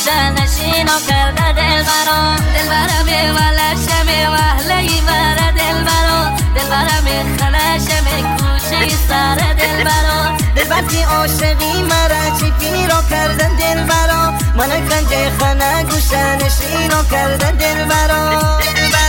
گوشه نشینا کرده دلبرا دلبرم ولشم وحلی بره دلبرا دلبرم خلشم گوشه سر دلبرا دلبر که عاشقی مرا چی پیرو کردن دلبرا من کنج خانه گوشه نشینا کرده دلبرا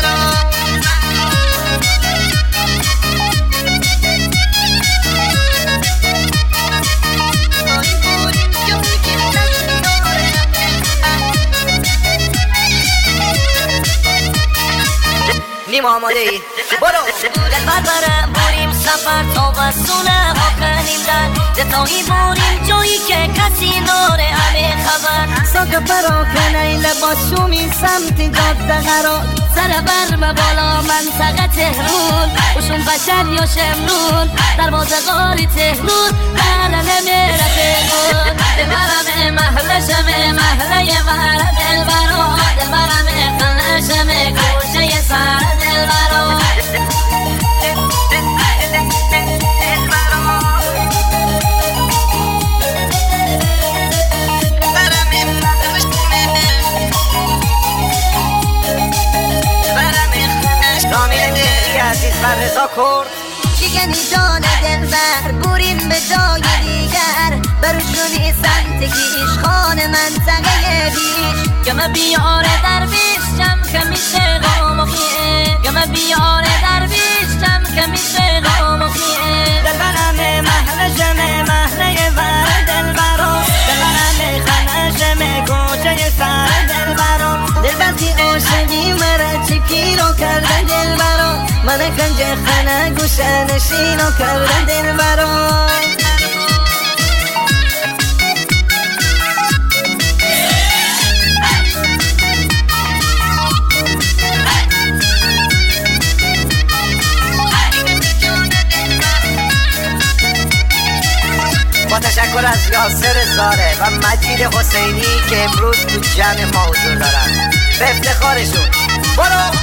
نیم آماده ای برو دلبر بره بریم سفر تا بسونه ها کنیم در دتایی بریم جایی که کسی ناره همه خبر ساک برا کنه لباس شومی سمت جاده قرار سر بر به بالا منطقه تهرون اوشون بشر یا شمرون دروازه غاری تهرون بره نمیره تهرون دلبرم محلشم محله بر دلبرا دلبرم خلشم گوشه سر دلبرا عزیز بر رضا کرد شکنی جان دلبر بریم به جای دیگر بروشونی سمت کیش خانه منطقه بیش گمه بیاره درویش جم که میشه غام و خیه گمه بیاره درویش جم که میشه غام و خیه دلبرم محلشم محله بر دلبرا دلبرم خانشم گوشه سر دلبرا دلبر که عاشقی مرا چی پیرو کرده دلبرا من کنج خانه گوشه نشینو کرده دلبرا با تشکر از یاسر زاره و مجید حسینی که امروز تو جمع ما حضور دارن به افتخارشون برو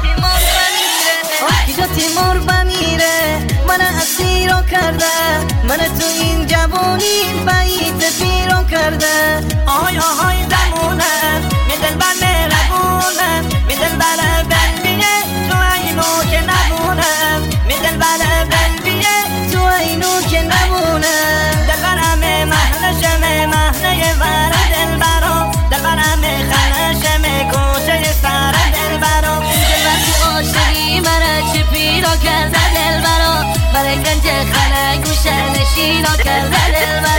کجا تیمور بمیره من اسیرو کرده من تو این جوانی بیت پیرو کرده آی آهای دمونه می دلبر مهربونه می دلبر بلبیه تو اینو که نبونه می دلبر بلبیه تو اینو که نبونه دلبرم محلشم محله بر دلبرا دلبرم خلشم گوشه سر دلبرا دلبر تو عاشقی مرا چه پیرا کرده دلبرا برای گنج خانه گوشه نشینا کرده دلبرا